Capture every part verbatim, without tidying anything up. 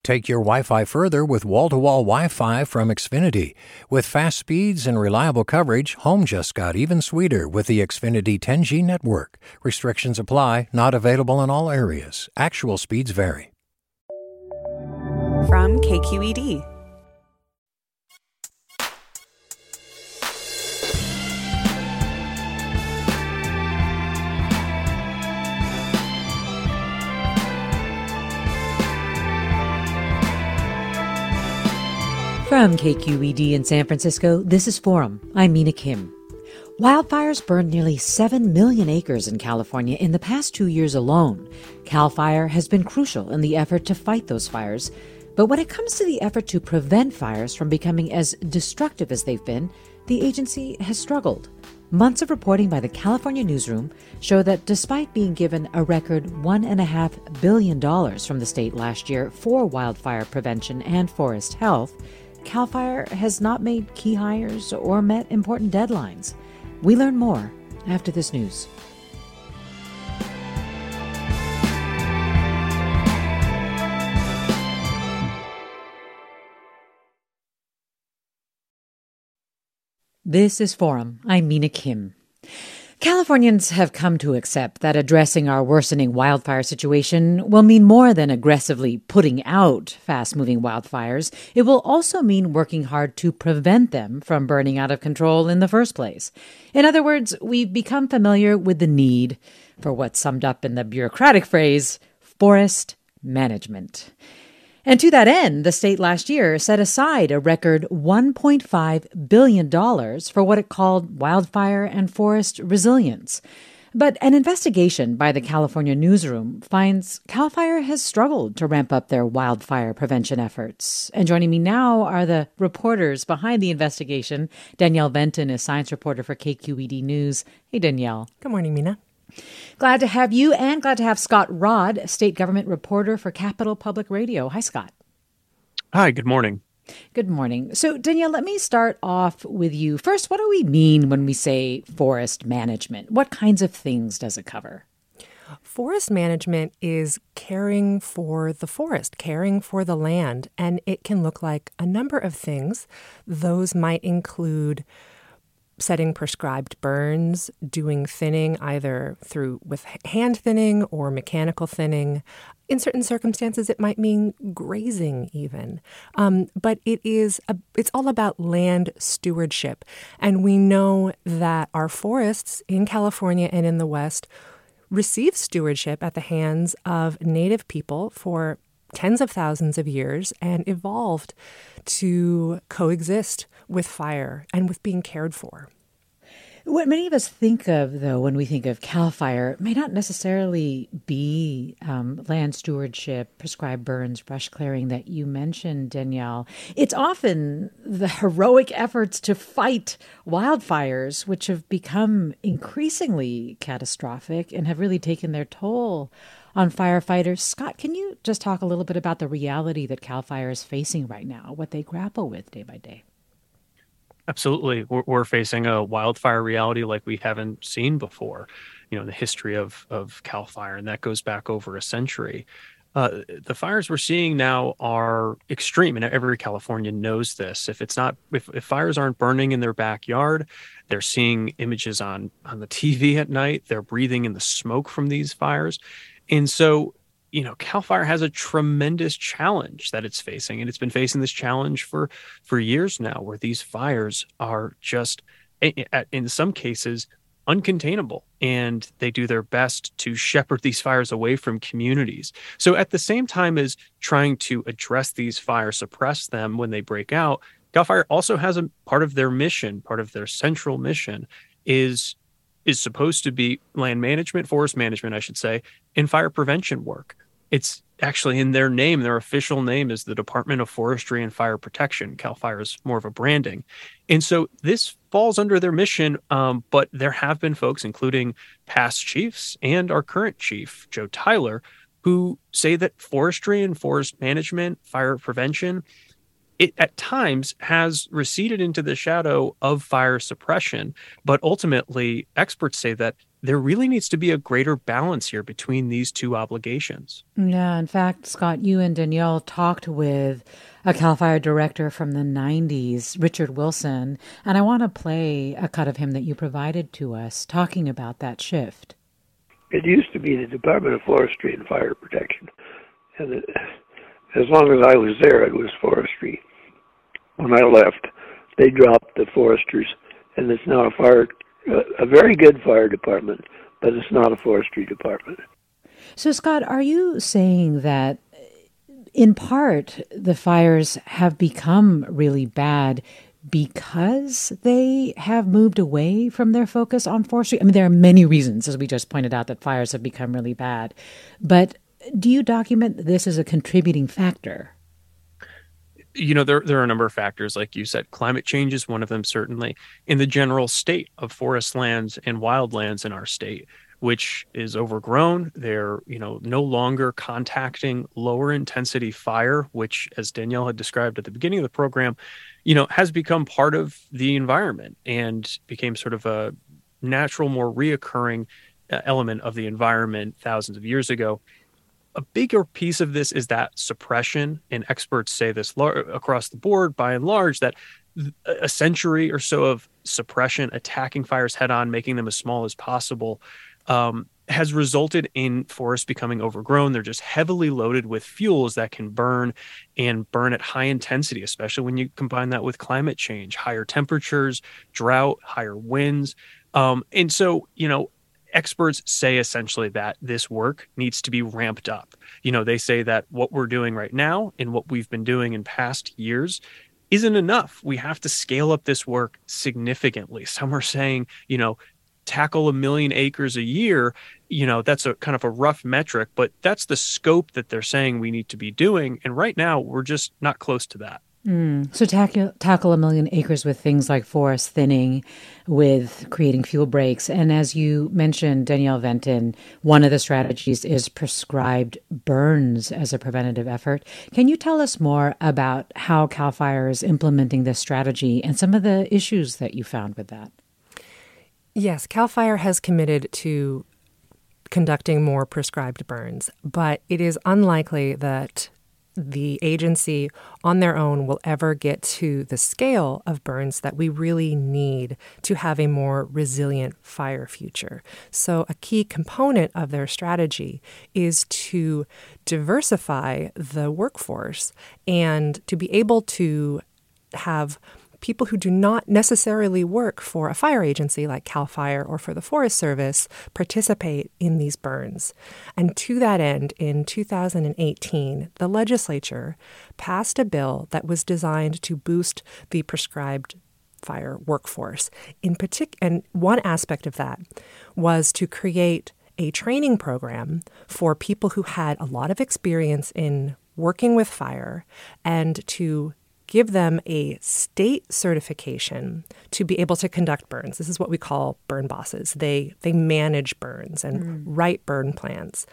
Take your Wi-Fi further with wall-to-wall Wi-Fi from Xfinity. With fast speeds and reliable coverage, home just got even sweeter with the Xfinity ten G network. Restrictions apply, not available in all areas. Actual speeds vary. From K Q E D. From K Q E D in San Francisco, this is Forum. I'm Mina Kim. Wildfires burned nearly seven million acres in California in the past two years alone. CAL FIRE has been crucial in the effort to fight those fires. But when it comes to the effort to prevent fires from becoming as destructive as they've been, the agency has struggled. Months of reporting by the California Newsroom show that despite being given a record one point five billion dollars from the state last year for wildfire prevention and forest health, CAL FIRE has not made key hires or met important deadlines. We learn more after this news. This is Forum. I'm Mina Kim. Californians have come to accept that addressing our worsening wildfire situation will mean more than aggressively putting out fast-moving wildfires. It will also mean working hard to prevent them from burning out of control in the first place. In other words, we've become familiar with the need for what's summed up in the bureaucratic phrase, forest management. And to that end, the state last year set aside a record one point five billion dollars for what it called wildfire and forest resilience. But an investigation by the California Newsroom finds CAL FIRE has struggled to ramp up their wildfire prevention efforts. And joining me now are the reporters behind the investigation. Danielle Benton is science reporter for K Q E D News. Hey, Danielle. Good morning, Mina. Glad to have you, and glad to have Scott Rodd, state government reporter for Capital Public Radio. Hi, Scott. Hi, good morning. Good morning. So, Danielle, let me start off with you. First, what do we mean when we say forest management? What kinds of things does it cover? Forest management is caring for the forest, caring for the land, and it can look like a number of things. Those might include setting prescribed burns, doing thinning either through with hand thinning or mechanical thinning. In certain circumstances, it might mean grazing even. Um, but it is a, it's all about land stewardship. And we know that our forests in California and in the West receive stewardship at the hands of Native people for tens of thousands of years and evolved to coexist with fire and with being cared for. What many of us think of, though, when we think of CAL FIRE may not necessarily be um, land stewardship, prescribed burns, brush clearing that you mentioned, Danielle. It's often the heroic efforts to fight wildfires, which have become increasingly catastrophic and have really taken their toll on firefighters. Scott, can you just talk a little bit about the reality that CAL FIRE is facing right now, what they grapple with day by day? Absolutely. We're, we're facing a wildfire reality like we haven't seen before, you know, in the history of, of CAL FIRE, and that goes back over a century. Uh, the fires we're seeing now are extreme, and every Californian knows this. If it's not, if, if fires aren't burning in their backyard, they're seeing images on, on the T V at night, they're breathing in the smoke from these fires. And so, you know, CAL FIRE has a tremendous challenge that it's facing, and it's been facing this challenge for, for years now, where these fires are just, in some cases, uncontainable, and they do their best to shepherd these fires away from communities. So at the same time as trying to address these fires, suppress them when they break out, CAL FIRE also has a part of their mission, part of their central mission is is supposed to be land management, forest management, I should say, and fire prevention work. It's actually in their name, their official name is the Department of Forestry and Fire Protection. CAL FIRE is more of a branding. And so this falls under their mission, um, but there have been folks, including past chiefs and our current chief, Joe Tyler, who say that forestry and forest management, fire prevention, it at times has receded into the shadow of fire suppression. But ultimately, experts say that there really needs to be a greater balance here between these two obligations. Yeah, in fact, Scott, you and Danielle talked with a CAL FIRE director from the nineties, Richard Wilson, and I want to play a cut of him that you provided to us talking about that shift. It used to be the Department of Forestry and Fire Protection, and it, as long as I was there, it was forestry. When I left, they dropped the foresters, and it's now a fire, a very good fire department, but it's not a forestry department. So, Scott, are you saying that, in part, the fires have become really bad because they have moved away from their focus on forestry? I mean, there are many reasons, as we just pointed out, that fires have become really bad. But do you document this as a contributing factor? You know, there, there are a number of factors, like you said. Climate change is one of them, certainly. In the general state of forest lands and wildlands in our state, which is overgrown, they're, you know, no longer contacting lower intensity fire, which, as Danielle had described at the beginning of the program, you know, has become part of the environment and became sort of a natural, more reoccurring uh, element of the environment thousands of years ago. A bigger piece of this is that suppression, and experts say this lar- across the board, by and large, that a century or so of suppression, attacking fires head on, making them as small as possible, um, has resulted in forests becoming overgrown. They're just heavily loaded with fuels that can burn and burn at high intensity, especially when you combine that with climate change, higher temperatures, drought, higher winds. Um, and so, you know, experts say essentially that this work needs to be ramped up. You know, they say that what we're doing right now and what we've been doing in past years isn't enough. We have to scale up this work significantly. Some are saying, you know, tackle a million acres a year. You know, that's a kind of a rough metric, but that's the scope that they're saying we need to be doing. And right now, we're just not close to that. Mm. So tackle, tackle a million acres with things like forest thinning, with creating fuel breaks. And as you mentioned, Danielle Venton, one of the strategies is prescribed burns as a preventative effort. Can you tell us more about how CAL FIRE is implementing this strategy and some of the issues that you found with that? Yes, CAL FIRE has committed to conducting more prescribed burns, but it is unlikely that the agency on their own will ever get to the scale of burns that we really need to have a more resilient fire future. So a key component of their strategy is to diversify the workforce and to be able to have people who do not necessarily work for a fire agency like CAL FIRE or for the Forest Service participate in these burns. And to that end, in two thousand eighteen, the legislature passed a bill that was designed to boost the prescribed fire workforce. In partic- and one aspect of that was to create a training program for people who had a lot of experience in working with fire and to give them a state certification to be able to conduct burns. This is what we call burn bosses. They they manage burns and mm. write burn plans.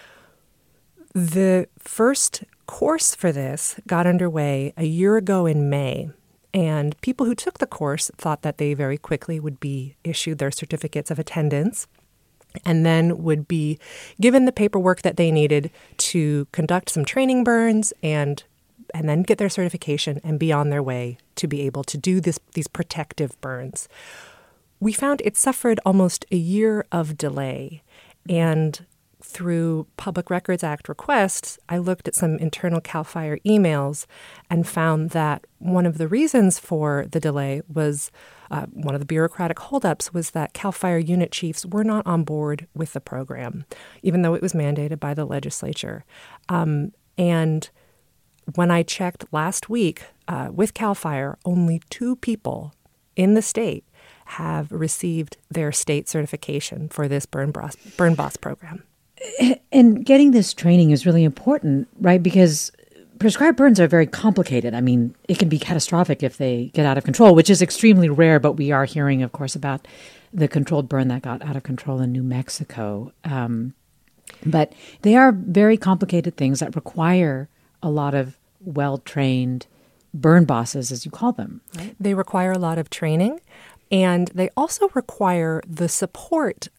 The first course for this got underway a year ago in May, and people who took the course thought that they very quickly would be issued their certificates of attendance and then would be given the paperwork that they needed to conduct some training burns and and then get their certification and be on their way to be able to do this, these protective burns. We found it suffered almost a year of delay. And through Public Records Act requests, I looked at some internal CAL FIRE emails and found that one of the reasons for the delay was, uh, one of the bureaucratic holdups was that CAL FIRE unit chiefs were not on board with the program, even though it was mandated by the legislature. Um, and When I checked last week uh, with CAL FIRE, only two people in the state have received their state certification for this Burn Boss, Burn Boss program. And getting this training is really important, right? Because prescribed burns are very complicated. I mean, it can be catastrophic if they get out of control, which is extremely rare, but we are hearing, of course, about the controlled burn that got out of control in New Mexico. Um, but they are very complicated things that require a lot of well-trained burn bosses, as you call them, right? They require a lot of training, and they also require the support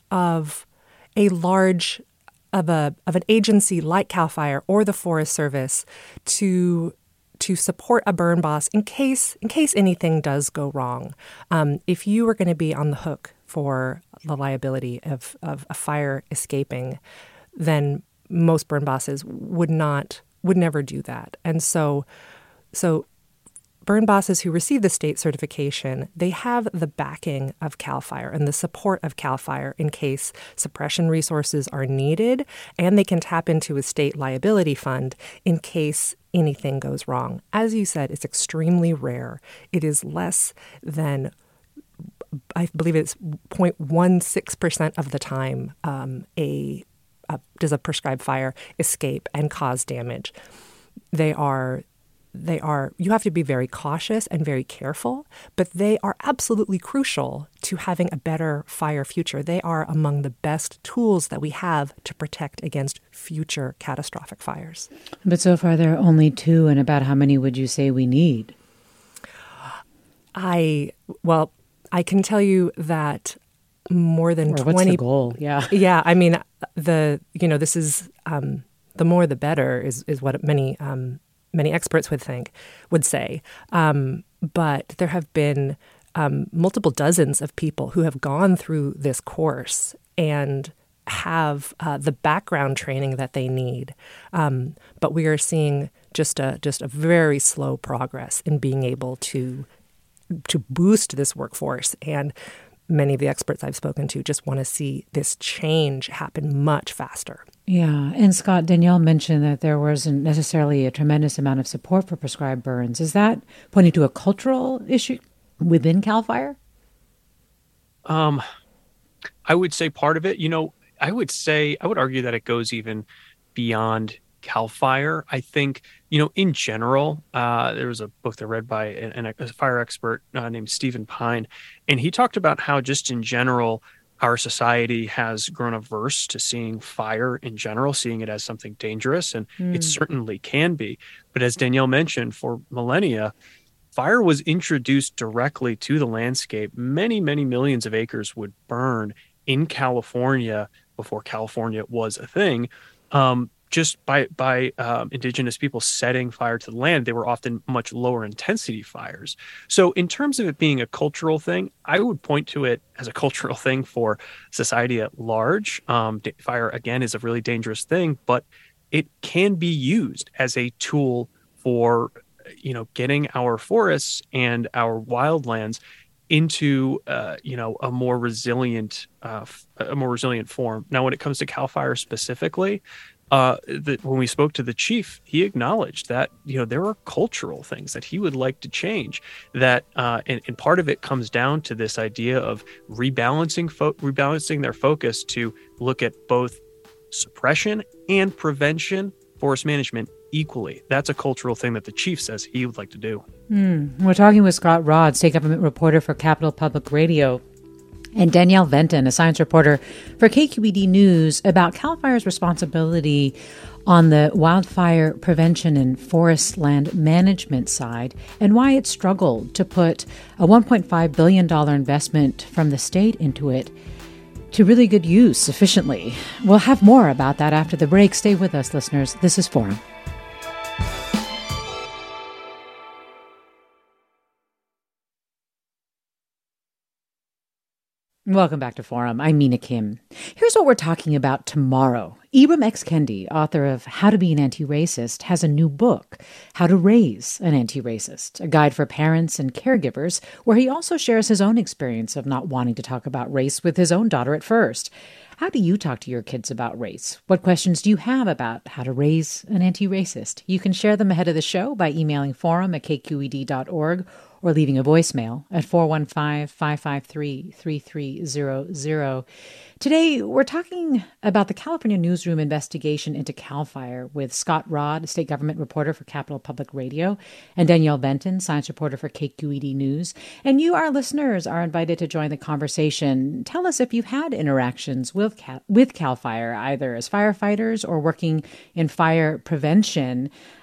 of a large of a of an agency like CAL FIRE or the Forest Service to to support a burn boss in case in case anything does go wrong. Um, if you were going to be on the hook for the liability of, of a fire escaping, then most burn bosses would not would never do that. And so so burn bosses who receive the state certification, they have the backing of CAL FIRE and the support of CAL FIRE in case suppression resources are needed, and they can tap into a state liability fund in case anything goes wrong. As you said, it's extremely rare. It is less than, I believe it's zero point one six percent of the time um, a, a does a prescribed fire escape and cause damage. They are They are, you have to be very cautious and very careful, but they are absolutely crucial to having a better fire future. They are among the best tools that we have to protect against future catastrophic fires. But so far there are only two, and about how many would you say we need? I, well, I can tell you that more than or twenty. What's the goal? Yeah. Yeah. I mean, the, you know, this is, um, the more the better is, is what many, um, many experts would think, would say. Um, but there have been um, multiple dozens of people who have gone through this course and have uh, the background training that they need. Um, but we are seeing just a just a very slow progress in being able to to boost this workforce. And many of the experts I've spoken to just want to see this change happen much faster. Yeah. And Scott, Danielle mentioned that there wasn't necessarily a tremendous amount of support for prescribed burns. Is that pointing to a cultural issue within CAL FIRE? Um, I would say part of it, you know, I would say, I would argue that it goes even beyond CAL FIRE. I think, you know, in general, uh, there was a book that I read by an, an, a fire expert uh, named Stephen Pine, and he talked about how just in general, our society has grown averse to seeing fire in general, seeing it as something dangerous, and mm. it certainly can be. But as Danielle mentioned, for millennia, fire was introduced directly to the landscape. Many, many millions of acres would burn in California before California was a thing. Um, just by by um, indigenous people setting fire to the land, they were often much lower intensity fires. So in terms of it being a cultural thing, I would point to it as a cultural thing for society at large. Um, fire, again, is a really dangerous thing, but it can be used as a tool for, you know, getting our forests and our wildlands into, uh, you know, a more resilient, uh, a more resilient form. Now, when it comes to CAL FIRE specifically, Uh, that when we spoke to the chief, he acknowledged that, you know, there are cultural things that he would like to change. That uh, and, and part of it comes down to this idea of rebalancing fo- rebalancing their focus to look at both suppression and prevention, forest management equally. That's a cultural thing that the chief says he would like to do. Mm. We're talking with Scott Rodd, state government reporter for Capital Public Radio, and Danielle Venton, a science reporter for K Q E D News, about CAL FIRE's responsibility on the wildfire prevention and forest land management side, and why it struggled to put a one point five billion dollars investment from the state into it to really good use efficiently. We'll have more about that after the break. Stay with us, listeners. This is Forum. Welcome back to Forum. I'm Mina Kim. Here's what we're talking about tomorrow. Ibram X. Kendi, author of How to Be an Anti-Racist, has a new book, How to Raise an Anti-Racist, a guide for parents and caregivers, where he also shares his own experience of not wanting to talk about race with his own daughter at first. How do you talk to your kids about race? What questions do you have about how to raise an anti-racist? You can share them ahead of the show by emailing forum at k q e d dot org or leaving a voicemail at four one five, five five three, three three zero zero. Today, we're talking about the California Newsroom investigation into CAL FIRE with Scott Rodd, state government reporter for Capital Public Radio, and Danielle Venton, science reporter for K Q E D News. And you, our listeners, are invited to join the conversation. Tell us if you've had interactions with Cal, with CAL FIRE, either as firefighters or working in fire prevention.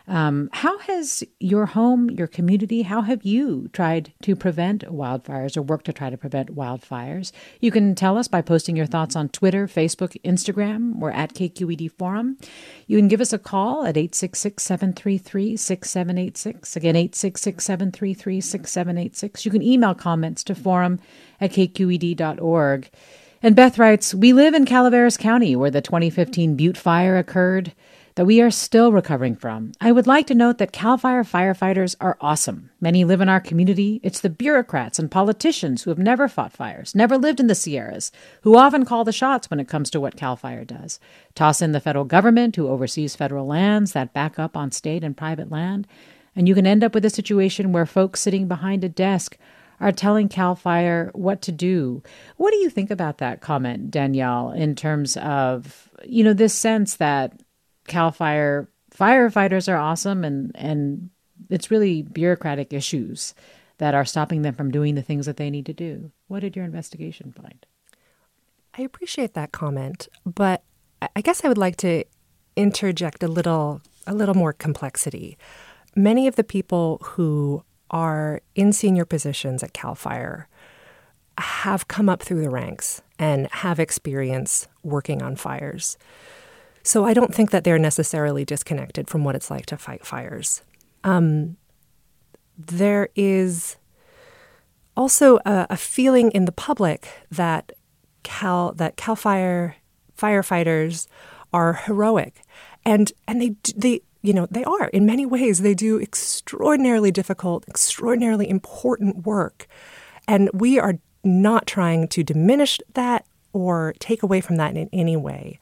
Um, how has your home, your community, how have you tried to prevent wildfires or work to try to prevent wildfires? You can tell us by posting your thoughts on Twitter, Facebook, Instagram. We're at K Q E D Forum. You can give us a call at eight six six, seven three three, six seven eight six. Again, eight six six, seven three three, six seven eight six. You can email comments to forum at k q e d dot org. And Beth writes, we live in Calaveras County where the twenty fifteen Butte fire occurred that we are still recovering from. I would like to note that CAL FIRE firefighters are awesome. Many live in our community. It's the bureaucrats and politicians who have never fought fires, never lived in the Sierras, who often call the shots when it comes to what CAL FIRE does. Toss in the federal government, who oversees federal lands that back up on state and private land, and you can end up with a situation where folks sitting behind a desk are telling CAL FIRE what to do. What do you think about that comment, Danielle, in terms of, you know, this sense that CAL FIRE firefighters are awesome and, and it's really bureaucratic issues that are stopping them from doing the things that they need to do? What did your investigation find? I appreciate that comment, but I guess I would like to interject a little, a little more complexity. Many of the people who are in senior positions at CAL FIRE have come up through the ranks and have experience working on fires. So I don't think that they're necessarily disconnected from what it's like to fight fires. Um, there is also a, a feeling in the public that Cal that CAL FIRE firefighters are heroic, and and they they you know they are in many ways. They do extraordinarily difficult, extraordinarily important work, and we are not trying to diminish that or take away from that in any way.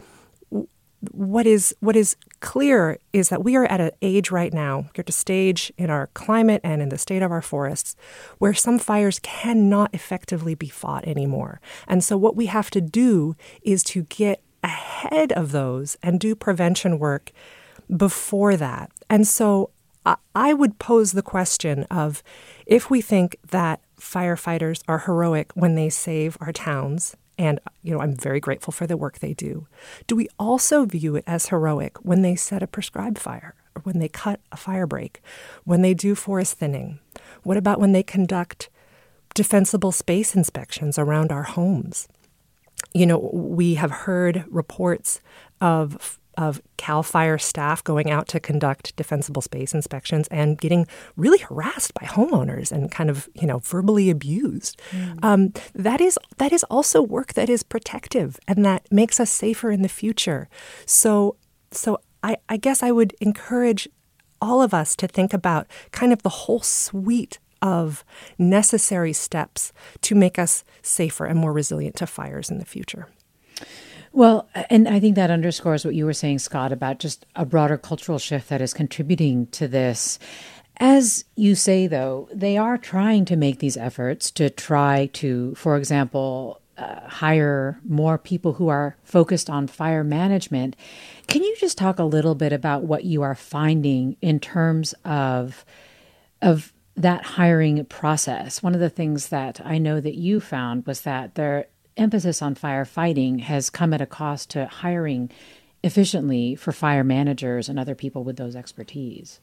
What is what is clear is that we are at an age right now, we're at a stage in our climate and in the state of our forests where some fires cannot effectively be fought anymore. And so what we have to do is to get ahead of those and do prevention work before that. And so I would pose the question of, if we think that firefighters are heroic when they save our towns, and, you know, I'm very grateful for the work they do, do we also view it as heroic when they set a prescribed fire, or when they cut a fire break, when they do forest thinning? What about when they conduct defensible space inspections around our homes? You know, we have heard reports of of CAL FIRE staff going out to conduct defensible space inspections and getting really harassed by homeowners and kind of, you know, verbally abused. Mm. Um, that is that is also work that is protective and that makes us safer in the future. So, so I, I guess I would encourage all of us to think about kind of the whole suite of necessary steps to make us safer and more resilient to fires in the future. Well, and I think that underscores what you were saying, Scott, about just a broader cultural shift that is contributing to this. As you say, though, they are trying to make these efforts to try to, for example, uh, hire more people who are focused on fire management. Can you just talk a little bit about what you are finding in terms of of that hiring process? One of the things that I know that you found was that there emphasis on firefighting has come at a cost to hiring efficiently for fire managers and other people with those expertise.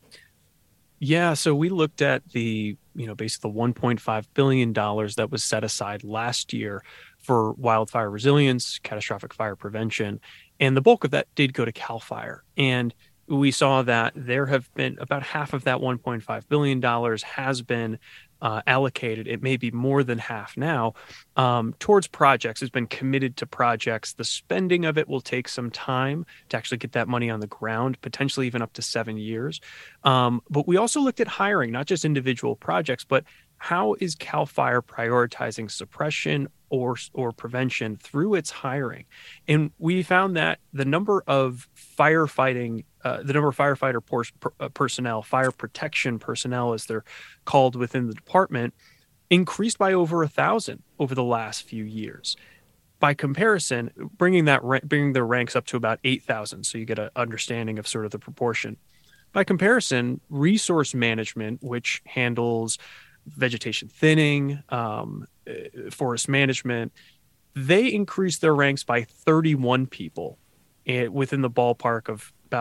Yeah, so we looked at the, you know, basically the one point five billion dollars that was set aside last year for wildfire resilience, catastrophic fire prevention, and the bulk of that did go to CAL FIRE. And we saw that there have been about half of that one point five billion dollars has been Uh, allocated, it may be more than half now, um, towards projects. It's been committed to projects. The spending of it will take some time to actually get that money on the ground, potentially even up to seven years. Um, but we also looked at hiring, not just individual projects, but how is CAL FIRE prioritizing suppression or or prevention through its hiring? And we found that the number of firefighting, uh, the number of firefighter por- per, uh, personnel, fire protection personnel, as they're called within the department, increased by over a thousand over the last few years. By comparison, bringing that ra- bringing their ranks up to about eight thousand, so you get an understanding of sort of the proportion. By comparison, resource management, which handles vegetation thinning, um, forest management, they increased their ranks by thirty-one people within the ballpark of about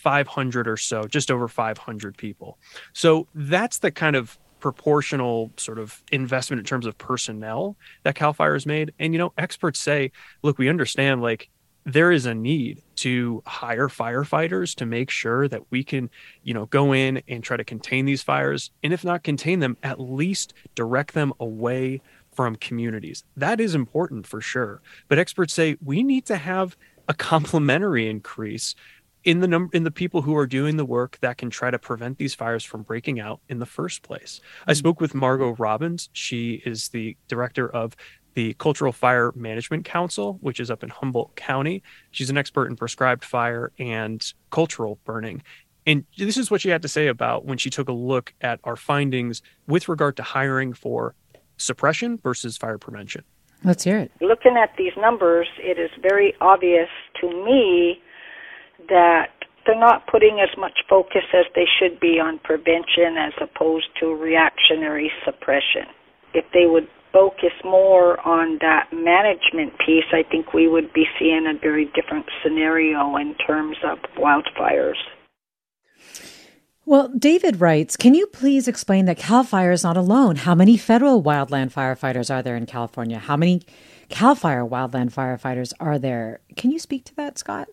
five hundred or so, just over five hundred people. So that's the kind of proportional sort of investment in terms of personnel that CAL FIRE has made. And, you know, experts say, look, we understand like there is a need to hire firefighters to make sure that we can, you know, go in and try to contain these fires. And if not contain them, at least direct them away from communities. That is important for sure. But experts say we need to have a complementary increase in the number in the people who are doing the work that can try to prevent these fires from breaking out in the first place. Mm-hmm. I spoke with Margot Robbins. She is the director of the Cultural Fire Management Council, which is up in Humboldt County. She's an expert in prescribed fire and cultural burning. And this is what she had to say about when she took a look at our findings with regard to hiring for suppression versus fire prevention. Let's hear it. Looking at these numbers, it is very obvious to me that they're not putting as much focus as they should be on prevention as opposed to reactionary suppression. If they would focus more on that management piece, I think we would be seeing a very different scenario in terms of wildfires. Well, David writes, can you please explain that CAL FIRE is not alone? How many federal wildland firefighters are there in California? How many CAL FIRE wildland firefighters are there? Can you speak to that, Scott?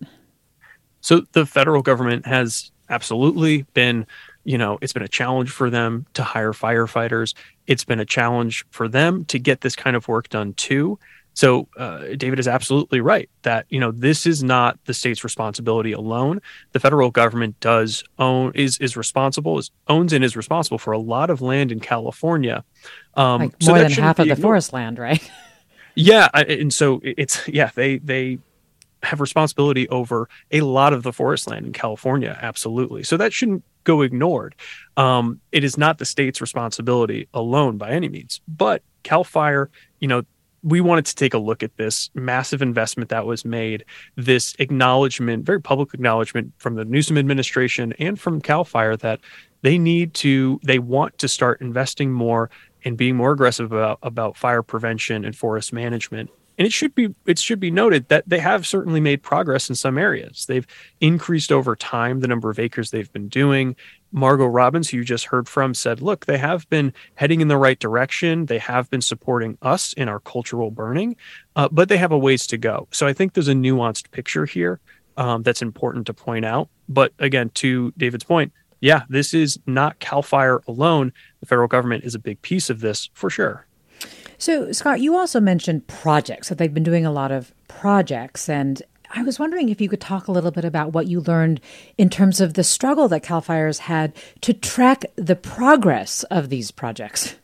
So the federal government has absolutely been, you know, it's been a challenge for them to hire firefighters. It's been a challenge for them to get this kind of work done too. So uh, David is absolutely right that, you know, this is not the state's responsibility alone. The federal government does own, is is responsible, is, owns and is responsible for a lot of land in California. Um, like more so than half of the ignored. forest land, right? Yeah. And so it's, yeah, they, they have responsibility over a lot of the forest land in California. Absolutely. So that shouldn't go ignored. Um, it is not the state's responsibility alone by any means, but CAL FIRE, you know, we wanted to take a look at this massive investment that was made, this acknowledgement, very public acknowledgement from the Newsom administration and from CAL FIRE that they need to, they want to start investing more and being more aggressive about, about fire prevention and forest management. And it should be it should be noted that they have certainly made progress in some areas. They've increased over time the number of acres they've been doing. Margot Robbins, who you just heard from, said, look, they have been heading in the right direction. They have been supporting us in our cultural burning, uh, but they have a ways to go. So I think there's a nuanced picture here um, that's important to point out. But again, to David's point, yeah, this is not CAL FIRE alone. The federal government is a big piece of this for sure. So, Scott, you also mentioned projects, that they've been doing a lot of projects. And I was wondering if you could talk a little bit about what you learned in terms of the struggle that CAL FIRE's had to track the progress of these projects.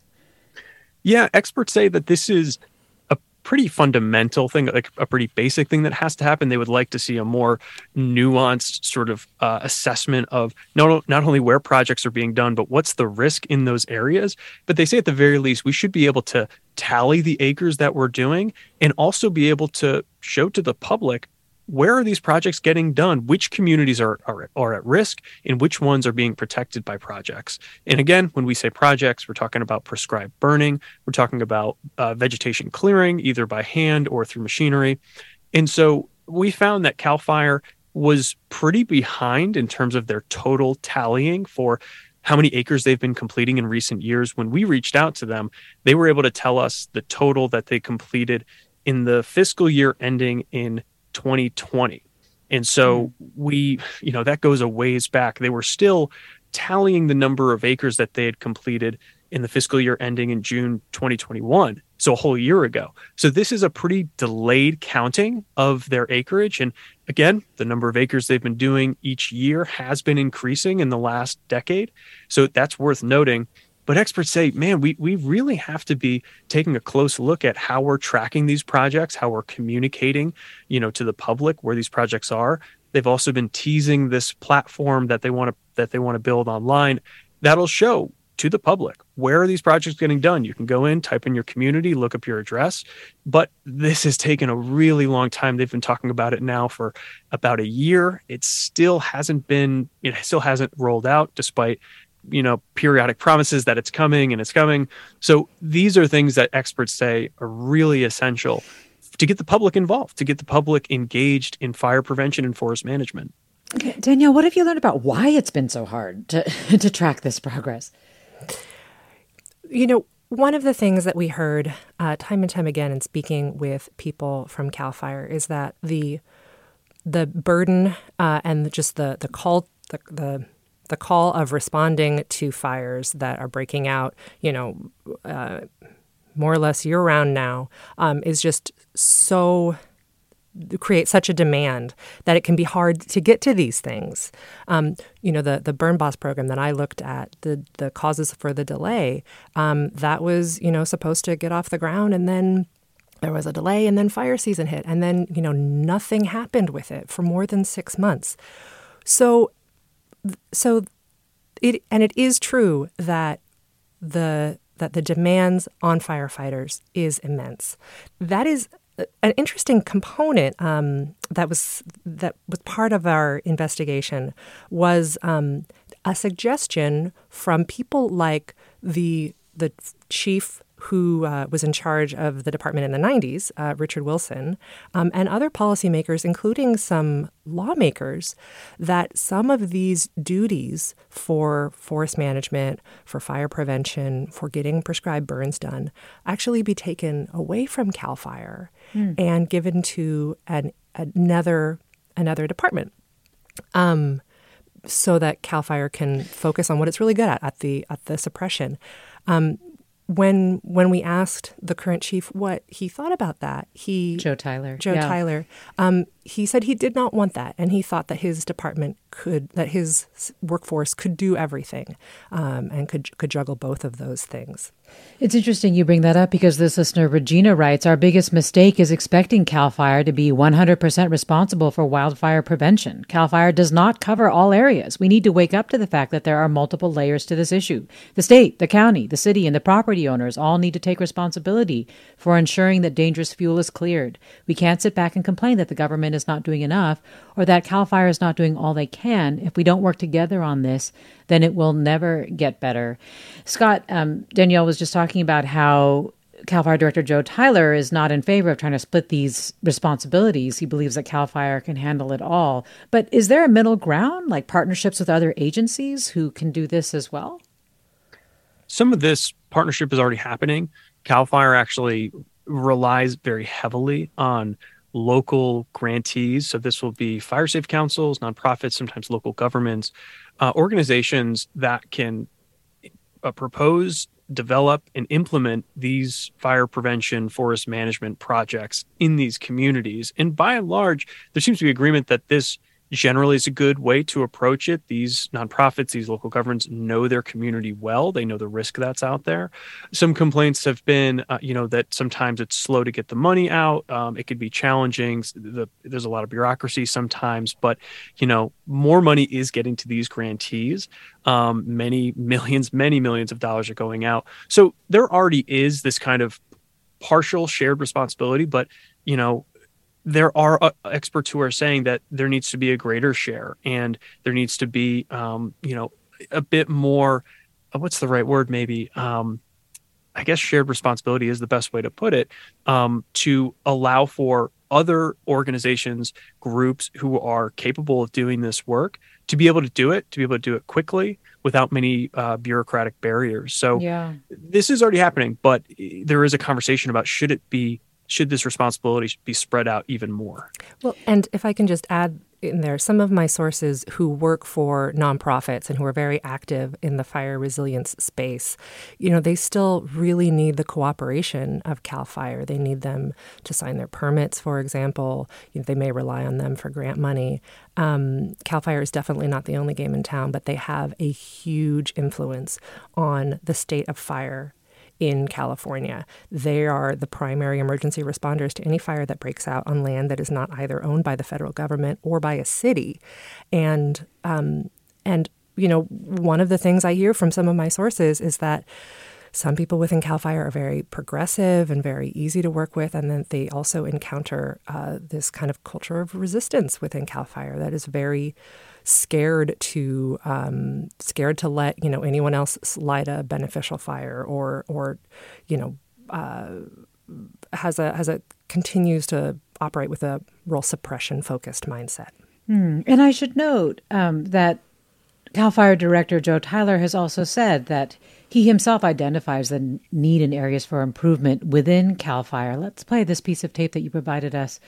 Yeah, experts say that this is a pretty fundamental thing, like a pretty basic thing that has to happen. They would like to see a more nuanced sort of uh, assessment of not, not only where projects are being done, but what's the risk in those areas. But they say at the very least, we should be able to tally the acres that we're doing and also be able to show to the public, where are these projects getting done? Which communities are, are, are at risk and which ones are being protected by projects? And again, when we say projects, we're talking about prescribed burning. We're talking about uh, vegetation clearing, either by hand or through machinery. And so we found that CAL FIRE was pretty behind in terms of their total tallying for how many acres they've been completing in recent years. When we reached out to them, they were able to tell us the total that they completed in the fiscal year ending in twenty twenty. And so we, you know, that goes a ways back. They were still tallying the number of acres that they had completed in the fiscal year ending in June twenty twenty-one. So a whole year ago. So this is a pretty delayed counting of their acreage. And again, the number of acres they've been doing each year has been increasing in the last decade. So that's worth noting. But experts say, man, we, we really have to be taking a close look at how we're tracking these projects, how we're communicating, you know, to the public where these projects are. They've also been teasing this platform that they want to that they want to build online that'll show to the public, where are these projects getting done? You can go in, type in your community, look up your address. But this has taken a really long time. They've been talking about it now for about a year. It still hasn't been, it still hasn't rolled out despite, you know, periodic promises that it's coming and it's coming. So these are things that experts say are really essential to get the public involved, to get the public engaged in fire prevention and forest management. Danielle, what have you learned about why it's been so hard to, to track this progress? You know, one of the things that we heard uh, time and time again in speaking with people from CAL FIRE is that the the burden uh, and just the the call the, the the call of responding to fires that are breaking out, you know, uh, more or less year round now, um, is just so create such a demand that it can be hard to get to these things. Um, you know, the the Burn Boss program that I looked at, the the causes for the delay, um, that was, you know, supposed to get off the ground, and then there was a delay, and then fire season hit, and then, you know, nothing happened with it for more than six months. So, so it and it is true that the that the demands on firefighters is immense. That is an interesting component um, that was that was part of our investigation was um, a suggestion from people like the the chief who uh, was in charge of the department in the nineties, uh, Richard Wilson, um, and other policymakers, including some lawmakers, that some of these duties for forest management, for fire prevention, for getting prescribed burns done, actually be taken away from CAL FIRE mm. and given to an, another another department, um, so that CAL FIRE can focus on what it's really good at, at the at the suppression. Um, When when we asked the current chief what he thought about that, he Joe Tyler, Joe yeah. Tyler, um, he said he did not want that, and he thought that his department could, that his workforce could do everything, um, and could could juggle both of those things. It's interesting you bring that up because this listener, Regina, writes, our biggest mistake is expecting CAL FIRE to be one hundred percent responsible for wildfire prevention. CAL FIRE does not cover all areas. We need to wake up to the fact that there are multiple layers to this issue. The state, the county, the city, and the property owners all need to take responsibility for ensuring that dangerous fuel is cleared. We can't sit back and complain that the government is not doing enough or that CAL FIRE is not doing all they can. If we don't work together on this, then it will never get better. Scott, um, Danielle was just talking about how CAL FIRE Director Joe Tyler is not in favor of trying to split these responsibilities. He believes that CAL FIRE can handle it all. But is there a middle ground, like partnerships with other agencies who can do this as well? Some of this partnership is already happening. CAL FIRE actually relies very heavily on local grantees. So this will be fire safe councils, nonprofits, sometimes local governments, uh, organizations that can uh, propose, develop, and implement these fire prevention, forest management projects in these communities. And by and large, there seems to be agreement that this generally is a good way to approach it. These nonprofits, these local governments know their community well. They know the risk that's out there. Some complaints have been, uh, you know, that sometimes it's slow to get the money out. Um, it could be challenging. The, there's a lot of bureaucracy sometimes, but, you know, more money is getting to these grantees. Um, many millions, many millions of dollars are going out. So there already is this kind of partial shared responsibility, but, you know, there are uh, experts who are saying that there needs to be a greater share and there needs to be, um, you know, a bit more, uh, what's the right word? Maybe, um, I guess shared responsibility is the best way to put it, um, to allow for other organizations, groups who are capable of doing this work to be able to do it, to be able to do it quickly without many uh, bureaucratic barriers. So yeah. This is already happening, but there is a conversation about should it be Should this responsibility be spread out even more? Well, and if I can just add in there, some of my sources who work for nonprofits and who are very active in the fire resilience space, you know, they still really need the cooperation of CAL FIRE. They need them to sign their permits, for example. You know, they may rely on them for grant money. Um, CAL FIRE is definitely not the only game in town, but they have a huge influence on the state of fire in California. They are the primary emergency responders to any fire that breaks out on land that is not either owned by the federal government or by a city. And, um, and you know, one of the things I hear from some of my sources is that some people within CAL FIRE are very progressive and very easy to work with, and then they also encounter uh, this kind of culture of resistance within CAL FIRE that is very scared to um, scared to let you know anyone else light a beneficial fire, or or you know uh, has a has a continues to operate with a real suppression focused mindset. Hmm. And I should note um, that CAL FIRE Director Joe Tyler has also said that he himself identifies the need and areas for improvement within CAL FIRE. Let's play this piece of tape that you provided us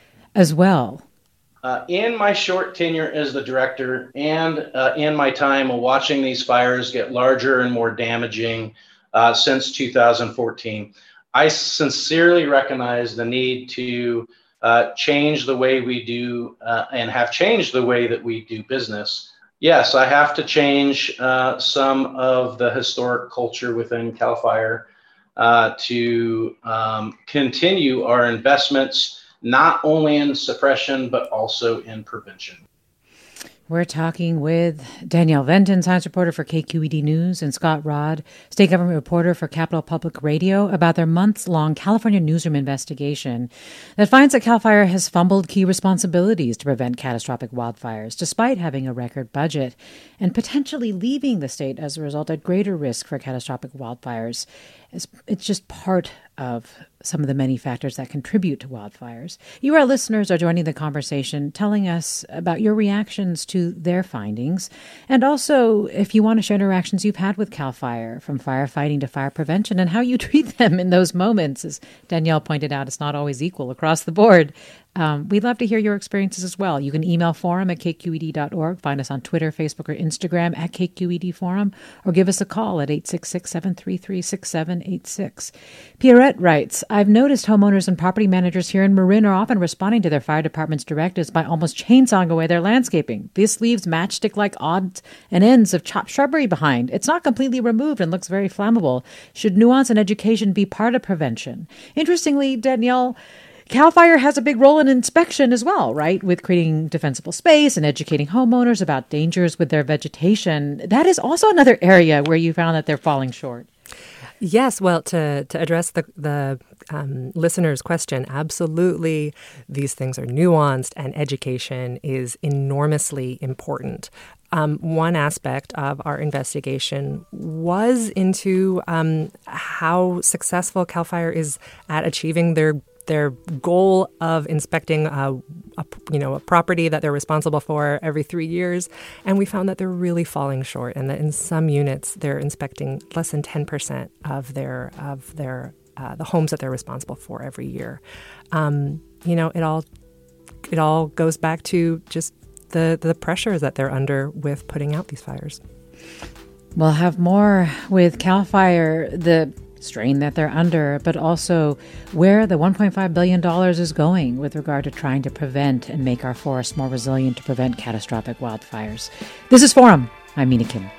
as well. Uh, in my short tenure as the director and uh, in my time watching these fires get larger and more damaging uh, since two thousand fourteen, I sincerely recognize the need to uh, change the way we do uh, and have changed the way that we do business. Yes, I have to change uh, some of the historic culture within CAL FIRE uh, to um, continue our investments not only in suppression, but also in prevention. We're talking with Danielle Venton, science reporter for K Q E D News, and Scott Rodd, state government reporter for Capital Public Radio, about their months-long California newsroom investigation that finds that CAL FIRE has fumbled key responsibilities to prevent catastrophic wildfires, despite having a record budget, and potentially leaving the state as a result at greater risk for catastrophic wildfires. It's, it's just part of some of the many factors that contribute to wildfires. You, our listeners, are joining the conversation, telling us about your reactions to their findings, and also if you want to share interactions you've had with CAL FIRE, from firefighting to fire prevention, and how you treat them in those moments. As Danielle pointed out, it's not always equal across the board. Um, we'd love to hear your experiences as well. You can email forum at k q e d dot org, find us on Twitter, Facebook, or Instagram at K Q E D Forum, or give us a call at eight six six, seven three three, six seven eight six. Pierrette writes, I've noticed homeowners and property managers here in Marin are often responding to their fire department's directives by almost chainsawing away their landscaping. This leaves matchstick-like odds and ends of chopped shrubbery behind. It's not completely removed and looks very flammable. Should nuance and education be part of prevention? Interestingly, Danielle, CAL FIRE has a big role in inspection as well, right? With creating defensible space and educating homeowners about dangers with their vegetation. That is also another area where you found that they're falling short. Yes, well, to, to address the, the um, listener's question, absolutely, these things are nuanced and education is enormously important. Um, one aspect of our investigation was into um, how successful CAL FIRE is at achieving their their goal of inspecting a, a, you know, a property that they're responsible for every three years. And we found that they're really falling short, and that in some units they're inspecting less than ten percent of their of their uh, the homes that they're responsible for every year. Um, you know, it all it all goes back to just the the pressure that they're under with putting out these fires. We'll have more with CAL FIRE, the strain that they're under, but also where the one point five billion dollars is going with regard to trying to prevent and make our forests more resilient to prevent catastrophic wildfires. This is Forum. I'm Mina Kim.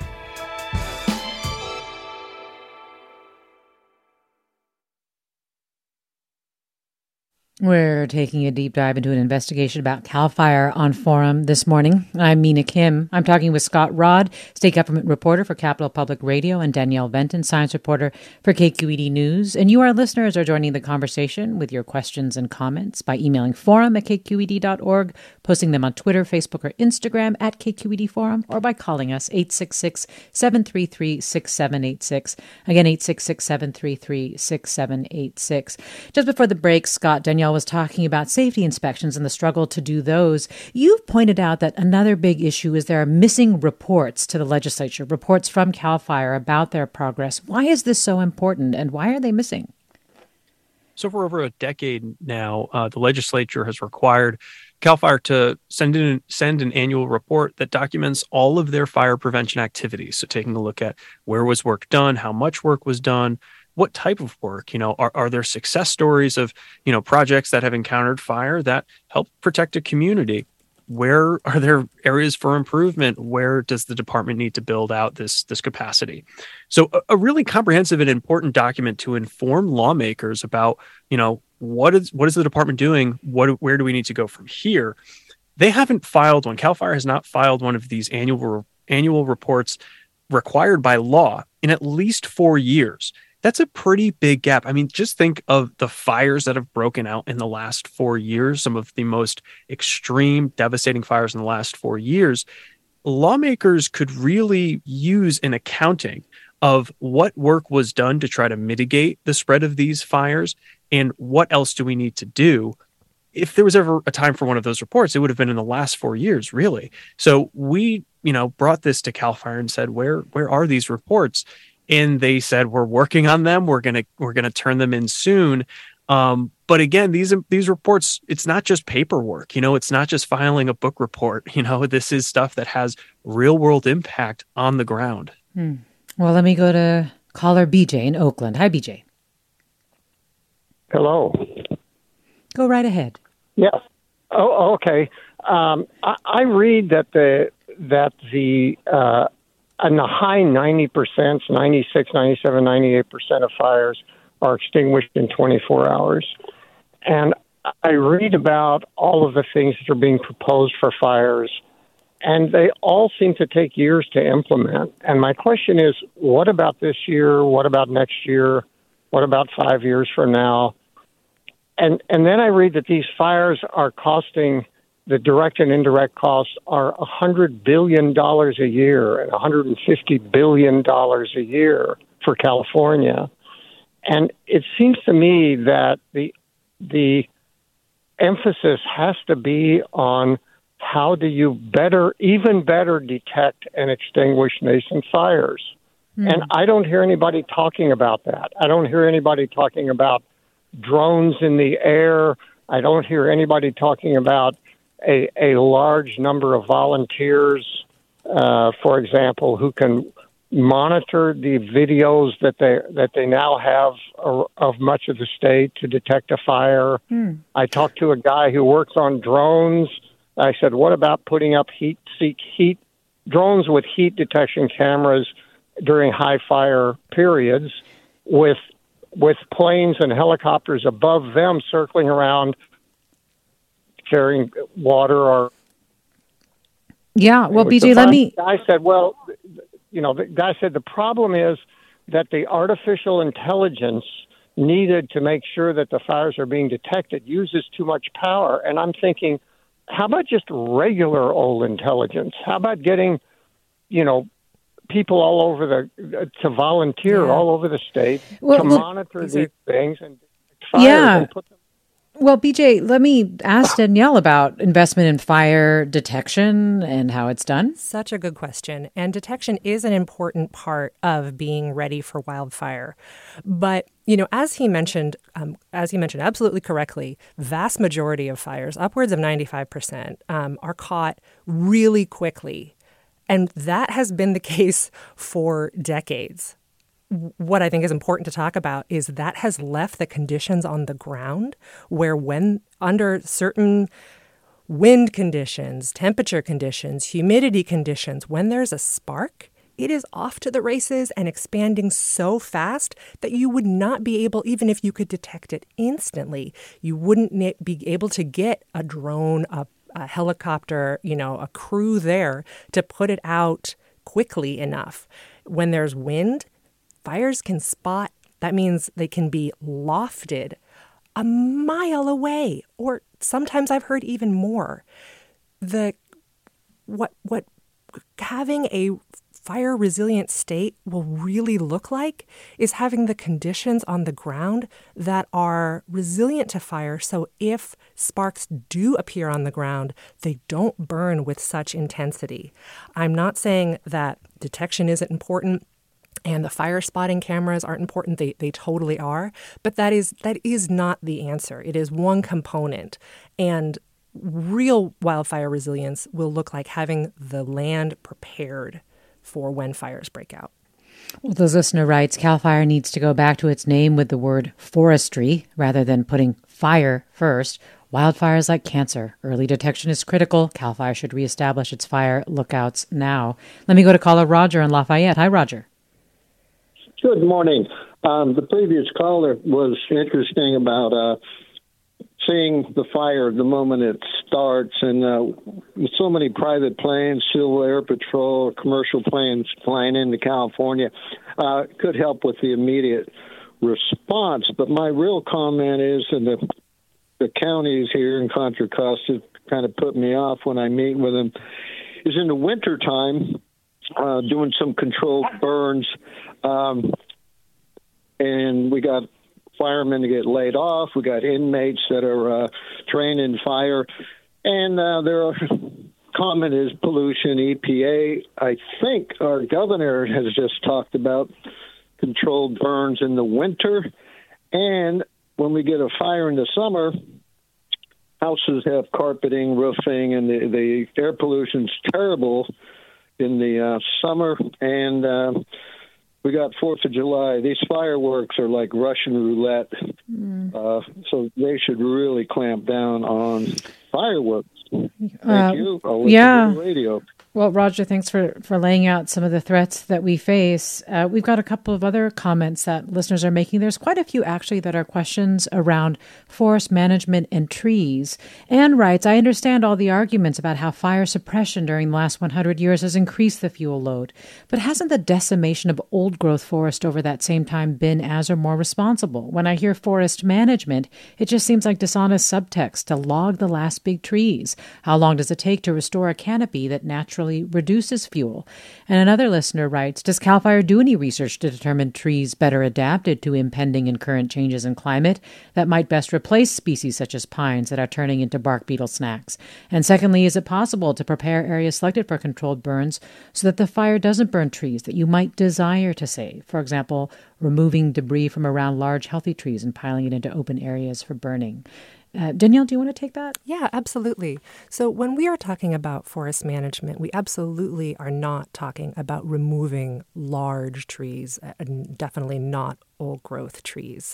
We're taking a deep dive into an investigation about CAL FIRE on Forum this morning. I'm Mina Kim. I'm talking with Scott Rodd, state government reporter for Capital Public Radio, and Danielle Venton, science reporter for K Q E D News. And you, our listeners, are joining the conversation with your questions and comments by emailing forum at k q e d dot org, posting them on Twitter, Facebook, or Instagram at K Q E D Forum, or by calling us eight six six, seven three three, six seven eight six. Again, eight six six, seven three three, six seven eight six. Just before the break, Scott, Danielle was talking about safety inspections and the struggle to do those. You've pointed out that another big issue is there are missing reports to the legislature, reports from CAL FIRE about their progress. Why is this so important, and why are they missing? So for over a decade now, uh, the legislature has required CAL FIRE to send in send an annual report that documents all of their fire prevention activities. So taking a look at where was work done, how much work was done, what type of work, you know, are, are there success stories of, you know, projects that have encountered fire that help protect a community? Where are there areas for improvement? Where does the department need to build out this, this capacity? So a, a really comprehensive and important document to inform lawmakers about, you know, what is, what is the department doing? What, where do we need to go from here? They haven't filed one. CAL FIRE has not filed one of these annual, annual reports required by law in at least four years. That's a pretty big gap. I mean, just think of the fires that have broken out in the last four years, some of the most extreme, devastating fires in the last four years. Lawmakers could really use an accounting of what work was done to try to mitigate the spread of these fires and what else do we need to do. if there was ever a time for one of those reports, it would have been in the last four years, really. So we, you know, brought this to CAL FIRE and said, where, where are these reports? And they said, we're working on them. We're going to, we're going to turn them in soon. Um, but again, these, these reports, it's not just paperwork, you know, it's not just filing a book report. You know, this is stuff that has real world impact on the ground. Hmm. Well, let me go to caller B J in Oakland. Hi, B J. Hello. Go right ahead. Yes. Oh, okay. Um, I, I read that the that the uh, in the high ninety percent, ninety-six, ninety-seven, ninety-eight percent of fires are extinguished in twenty-four hours. And I read about all of the things that are being proposed for fires, and they all seem to take years to implement. And my question is, what about this year? What about next year? What about five years from now? And and then I read that these fires are costing, the direct and indirect costs are one hundred billion dollars a year and one hundred fifty billion dollars a year for California. And it seems to me that the the emphasis has to be on how do you better, even better detect and extinguish nascent fires. Mm. And I don't hear anybody talking about that. I don't hear anybody talking about drones in the air. I don't hear anybody talking about a, a large number of volunteers, uh, for example, who can monitor the videos that they that they now have of, of much of the state to detect a fire. Hmm. I talked to a guy who works on drones. I said, what about putting up heat seek heat drones with heat detection cameras during high fire periods with with planes and helicopters above them circling around carrying water or yeah, well, B J, let me I said, well, you know, the guy said the problem is that the artificial intelligence needed to make sure that the fires are being detected uses too much power. And I'm thinking, how about just regular old intelligence? How about getting, you know, people all over the, to volunteer yeah. all over the state well, to well, monitor these are, things and fires yeah. and put them. Well, B J, let me ask Danielle about investment in fire detection and how it's done. Such a good question. And detection is an important part of being ready for wildfire. But, you know, as he mentioned, um, as he mentioned absolutely correctly, vast majority of fires, upwards of ninety-five percent, um, are caught really quickly. And that has been the case for decades. What I think is important to talk about is that has left the conditions on the ground where when under certain wind conditions, temperature conditions, humidity conditions, when there's a spark, it is off to the races and expanding so fast that you would not be able, even if you could detect it instantly, you wouldn't be able to get a drone, a, a helicopter, you know, a crew there to put it out quickly enough. When there's wind, fires can spot, that means they can be lofted a mile away, or sometimes I've heard even more. The what what having a fire resilient state will really look like is having the conditions on the ground that are resilient to fire. So if sparks do appear on the ground, they don't burn with such intensity. I'm not saying that detection isn't important and the fire spotting cameras aren't important. They they totally are. But that is that is not the answer. It is one component. And real wildfire resilience will look like having the land prepared for when fires break out. Well, this listener writes, CAL FIRE needs to go back to its name with the word forestry rather than putting fire first. Wildfire is like cancer. Early detection is critical. CAL FIRE should reestablish its fire lookouts now. Let me go to caller Roger in Lafayette. Hi, Roger. Good morning. Um, the previous caller was interesting about uh, seeing the fire the moment it starts, and uh, with so many private planes, Civil Air Patrol, commercial planes flying into California, uh, could help with the immediate response. But my real comment is, and the the counties here in Contra Costa kind of put me off when I meet with them, is in the wintertime, uh, doing some controlled burns. Um, and we got firemen get laid off. We got inmates that are uh, trained in fire. And uh, there are comment is pollution, E P A. I think our governor has just talked about controlled burns in the winter. And when we get a fire in the summer, houses have carpeting, roofing, and the, the air pollution's terrible in the uh, summer. And uh, we got fourth of July. These fireworks are like Russian roulette. Mm. Uh, so they should really clamp down on fireworks. Thank uh, you. I'll listen yeah. to the radio. Well, Roger, thanks for, for laying out some of the threats that we face. Uh, we've got a couple of other comments that listeners are making. There's quite a few, actually, that are questions around forest management and trees. Anne writes, I understand all the arguments about how fire suppression during the last one hundred years has increased the fuel load. But hasn't the decimation of old-growth forest over that same time been as or more responsible? When I hear forest management, it just seems like dishonest subtext to log the last big trees. How long does it take to restore a canopy that naturally reduces fuel? And another listener writes, does CAL FIRE do any research to determine trees better adapted to impending and current changes in climate that might best replace species such as pines that are turning into bark beetle snacks? And secondly, is it possible to prepare areas selected for controlled burns so that the fire doesn't burn trees that you might desire to save? For example, removing debris from around large healthy trees and piling it into open areas for burning. Uh, Danielle, do you want to take that? Yeah, absolutely. So when we are talking about forest management, we absolutely are not talking about removing large trees, and definitely not old-growth trees.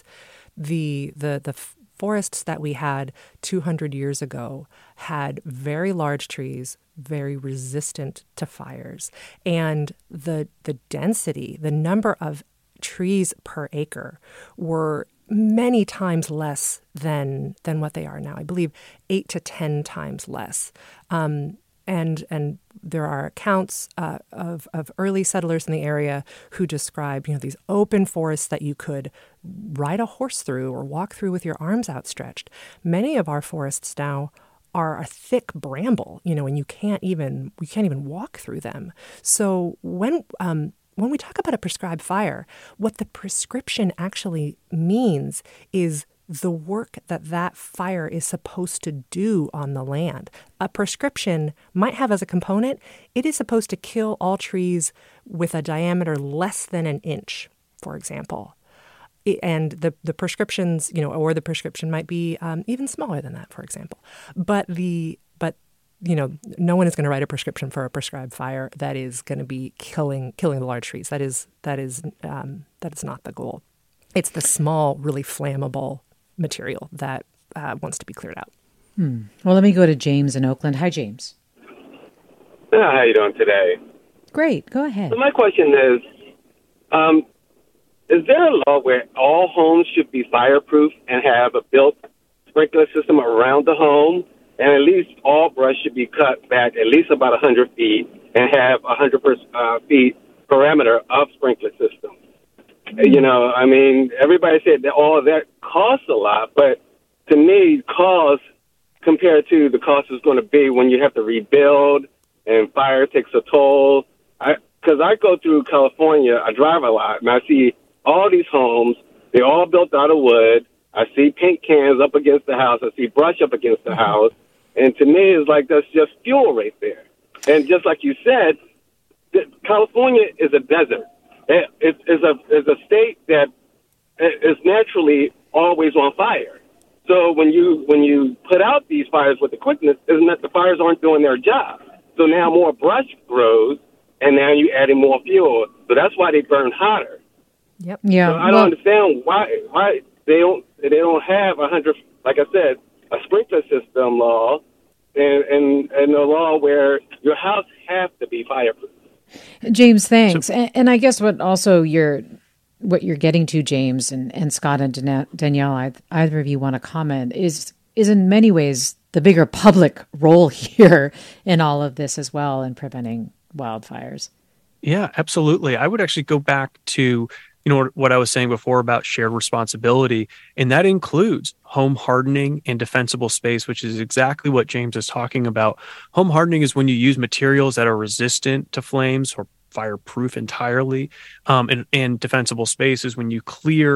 The the the forests that we had two hundred years ago had very large trees, very resistant to fires, and the the density, the number of trees per acre were many times less than than what they are now. I believe eight to ten times less. Um, and and there are accounts uh, of of early settlers in the area who described, you know, these open forests that you could ride a horse through or walk through with your arms outstretched. Many of our forests now are a thick bramble, you know, and you can't even you can't even walk through them. So when um, When we talk about a prescribed fire, what the prescription actually means is the work that that fire is supposed to do on the land. A prescription might have as a component, it is supposed to kill all trees with a diameter less than an inch, for example. And the, the prescriptions, you know, or the prescription might be um, even smaller than that, for example. But the but you know, no one is going to write a prescription for a prescribed fire that is going to be killing killing the large trees. That is that is um, that is not the goal. It's the small, really flammable material that uh, wants to be cleared out. Hmm. Well, let me go to James in Oakland. Hi, James. How are you doing today? Great. Go ahead. So my question is, um, is there a law where all homes should be fireproof and have a built sprinkler system around the home? And at least all brush should be cut back at least about one hundred feet and have one hundred uh, feet parameter of sprinkler system. Mm-hmm. You know, I mean, everybody said that all of that costs a lot, but to me, cost compared to the cost is going to be when you have to rebuild and fire takes a toll. Because I, I go through California, I drive a lot, and I see all these homes, they're all built out of wood. I see paint cans up against the house. I see brush up against the house. And to me, it's like that's just fuel right there. And just like you said, California is a desert. It, it, it's, a, it's a state that is naturally always on fire. So when you when you put out these fires with the quickness, isn't that the fires aren't doing their job? So now more brush grows, and now you're adding more fuel. So that's why they burn hotter. Yep. Yeah. So I don't well, understand why why they don't they don't have a hundred. Like I said, a sprinkler system law, and, and and a law where your house has to be fireproof. James, thanks. So, and, and I guess what also you're what you're getting to, James and, and Scott and Danielle, either of you want to comment, is is in many ways the bigger public role here in all of this as well in preventing wildfires. Yeah, absolutely. I would actually go back to you know, what I was saying before about shared responsibility, and that includes home hardening and defensible space, which is exactly what James is talking about. Home hardening is when you use materials that are resistant to flames or fireproof entirely, um, and, and defensible space is when you clear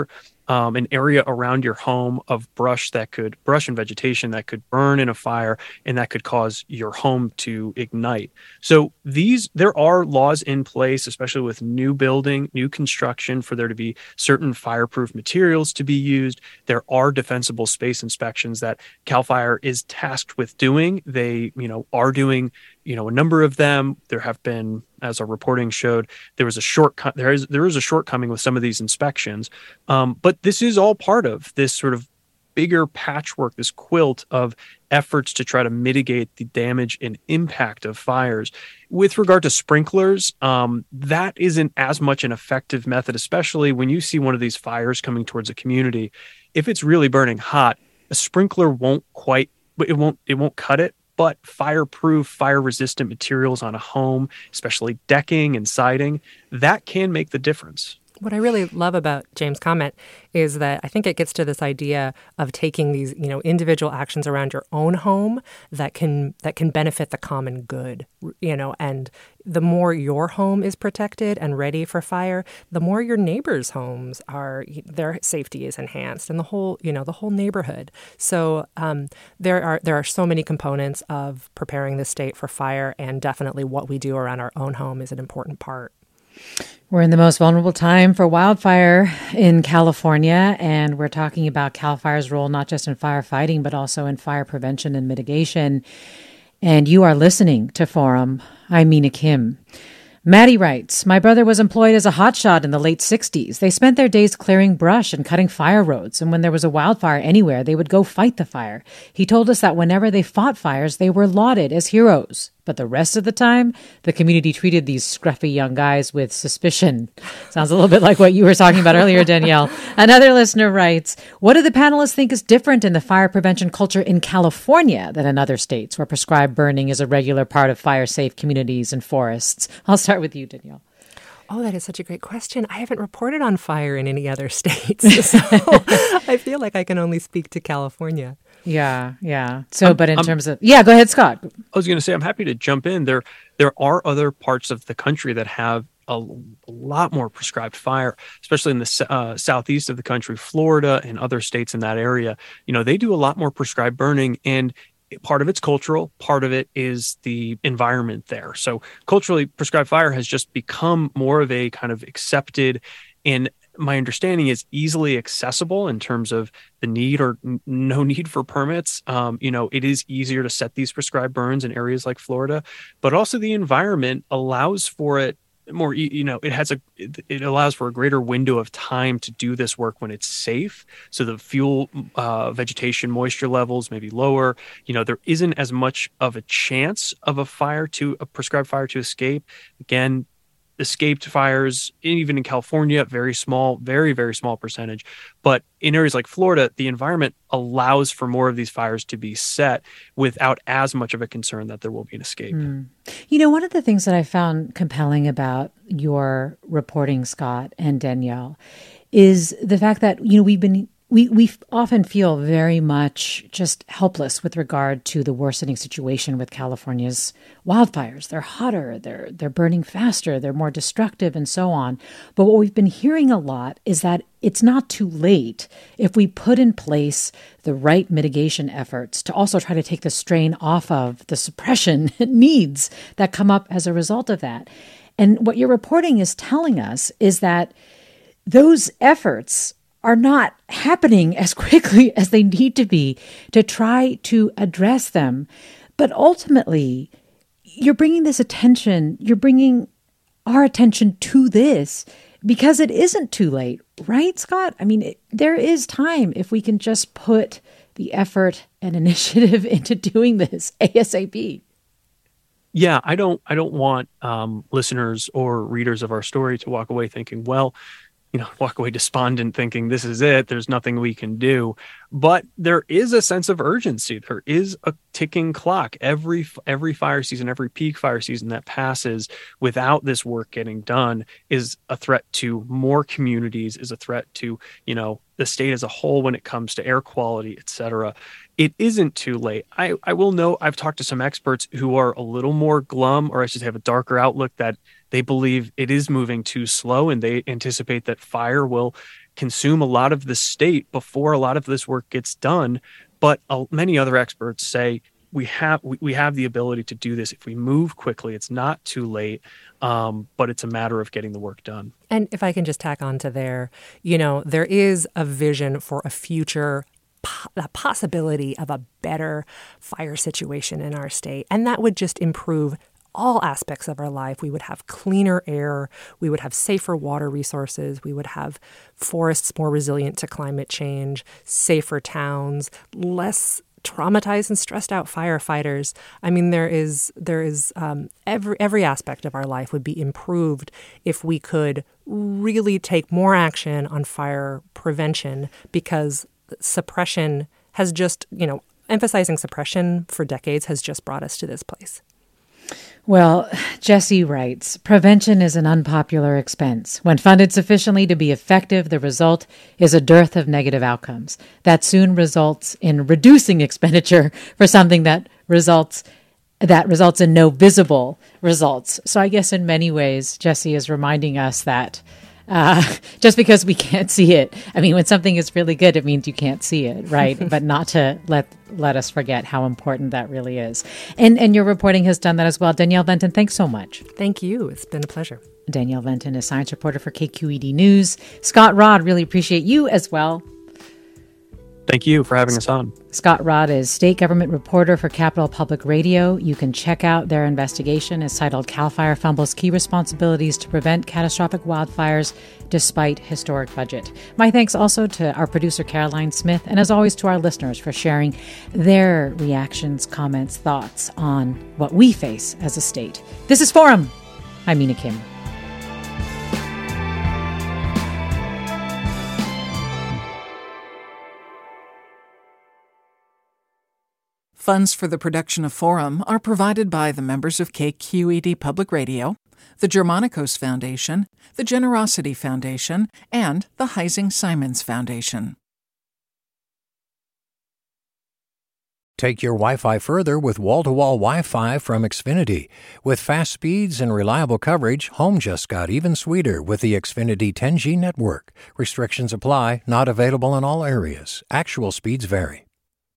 um, an area around your home of brush that could brush and vegetation that could burn in a fire and that could cause your home to ignite. So these there are laws in place, especially with new building, new construction, for there to be certain fireproof materials to be used. There are defensible space inspections that CAL FIRE is tasked with doing. They, you know, are doing, you know, a number of them. There have been, as our reporting showed, there was a shortcut. There is there is a shortcoming with some of these inspections, um, but this is all part of this sort of bigger patchwork, this quilt of efforts to try to mitigate the damage and impact of fires. With regard to sprinklers, um, that isn't as much an effective method, especially when you see one of these fires coming towards a community. If it's really burning hot, a sprinkler won't quite, it won't, it won't cut it. But fireproof, fire-resistant materials on a home, especially decking and siding, that can make the difference. What I really love about James' comment is that I think it gets to this idea of taking these, you know, individual actions around your own home that can that can benefit the common good, you know, and the more your home is protected and ready for fire, the more your neighbors' homes are, their safety is enhanced, and the whole, you know, the whole neighborhood. So um, there are there are so many components of preparing the state for fire, and definitely what we do around our own home is an important part. We're in the most vulnerable time for wildfire in California, and we're talking about CAL FIRE's role not just in firefighting, but also in fire prevention and mitigation. And you are listening to Forum. I'm Mina Kim. Maddie writes, my brother was employed as a hotshot in the late sixties. They spent their days clearing brush and cutting fire roads, and when there was a wildfire anywhere, they would go fight the fire. He told us that whenever they fought fires, they were lauded as heroes. But the rest of the time, the community treated these scruffy young guys with suspicion. Sounds a little bit like what you were talking about earlier, Danielle. Another listener writes, what do the panelists think is different in the fire prevention culture in California than in other states where prescribed burning is a regular part of fire-safe communities and forests? I'll start with you, Danielle. Oh, that is such a great question. I haven't reported on fire in any other states, so I feel like I can only speak to California. Yeah, yeah. So, um, but in um, terms of, yeah, go ahead, Scott. I was going to say, I'm happy to jump in. There, there are other parts of the country that have a, a lot more prescribed fire, especially in the uh, southeast of the country, Florida and other states in that area. You know, they do a lot more prescribed burning, and part of it's cultural, part of it is the environment there. So culturally, prescribed fire has just become more of a kind of accepted, and my understanding is easily accessible in terms of the need or n- no need for permits. Um, you know, it is easier to set these prescribed burns in areas like Florida, but also the environment allows for it more, you know, it has a, it allows for a greater window of time to do this work when it's safe. So the fuel, uh, vegetation, moisture levels may be lower. You know, there isn't as much of a chance of a fire to, a prescribed fire to escape. Again, escaped fires, even in California, very small, very, very small percentage. But in areas like Florida, the environment allows for more of these fires to be set without as much of a concern that there will be an escape. Mm. You know, one of the things that I found compelling about your reporting, Scott and Danielle, is the fact that, you know, we've been We we often feel very much just helpless with regard to the worsening situation with California's wildfires. They're hotter, they're they're burning faster, they're more destructive, and so on. But what we've been hearing a lot is that it's not too late if we put in place the right mitigation efforts to also try to take the strain off of the suppression needs that come up as a result of that. And what your reporting is telling us is that those efforts are not happening as quickly as they need to be to try to address them. But ultimately, you're bringing this attention, you're bringing our attention to this because it isn't too late, right, Scott? I mean, it, there is time if we can just put the effort and initiative into doing this ASAP. Yeah, I don't I don't want um, listeners or readers of our story to walk away thinking, well, you know, walk away despondent thinking this is it, there's nothing we can do. But there is a sense of urgency. There is a ticking clock. Every every fire season, every peak fire season that passes without this work getting done is a threat to more communities, is a threat to, you know, the state as a whole when it comes to air quality, et cetera. It isn't too late. I, I will note, I've talked to some experts who are a little more glum, or I should have a darker outlook, that they believe it is moving too slow, and they anticipate that fire will consume a lot of the state before a lot of this work gets done. But uh, many other experts say we have we, we have the ability to do this if we move quickly. It's not too late, um, but it's a matter of getting the work done. And if I can just tack on to there, you know, there is a vision for a future the possibility of a better fire situation in our state. And that would just improve all aspects of our life. We would have cleaner air. We would have safer water resources. We would have forests more resilient to climate change, safer towns, less traumatized and stressed out firefighters. I mean, there is there is um, every every aspect of our life would be improved if we could really take more action on fire prevention, because suppression has just, you know, emphasizing suppression for decades has just brought us to this place. Well, Jesse writes, prevention is an unpopular expense. When funded sufficiently to be effective, the result is a dearth of negative outcomes. That soon results in reducing expenditure for something that results that results in no visible results. So I guess in many ways, Jesse is reminding us that Uh, just because we can't see it. I mean, when something is really good, it means you can't see it, right? But not to let let us forget how important that really is. And and your reporting has done that as well. Danielle Venton, thanks so much. Thank you. It's been a pleasure. Danielle Venton is science reporter for K Q E D News. Scott Rodd, really appreciate you as well. Thank you for having us on. Scott Rodd is state government reporter for Capital Public Radio. You can check out their investigation. It's titled CAL FIRE Fumbles Key Responsibilities to Prevent Catastrophic Wildfires Despite Historic Budget. My thanks also to our producer, Caroline Smith, and as always to our listeners for sharing their reactions, comments, thoughts on what we face as a state. This is Forum. I'm Mina Kim. Funds for the production of Forum are provided by the members of K Q E D Public Radio, the Germanicos Foundation, the Generosity Foundation, and the Heising Simons Foundation. Take your Wi-Fi further with wall-to-wall Wi-Fi from Xfinity. With fast speeds and reliable coverage, home just got even sweeter with the Xfinity ten G network. Restrictions apply, not available in all areas. Actual speeds vary.